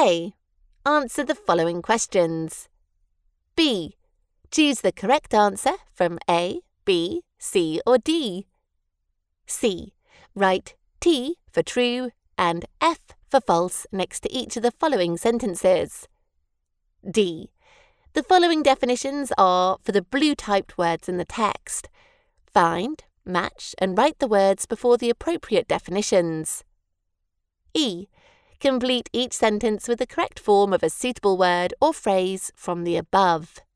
A. Answer the following questions. B. Choose the correct answer from A, B, C or D. C. Write T for true and F for false next to each of the following sentences. D. The following definitions are for the blue-typed words in the text. Find, match and write the words before the appropriate definitions. E. Complete each sentence with the correct form of a suitable word or phrase from the above.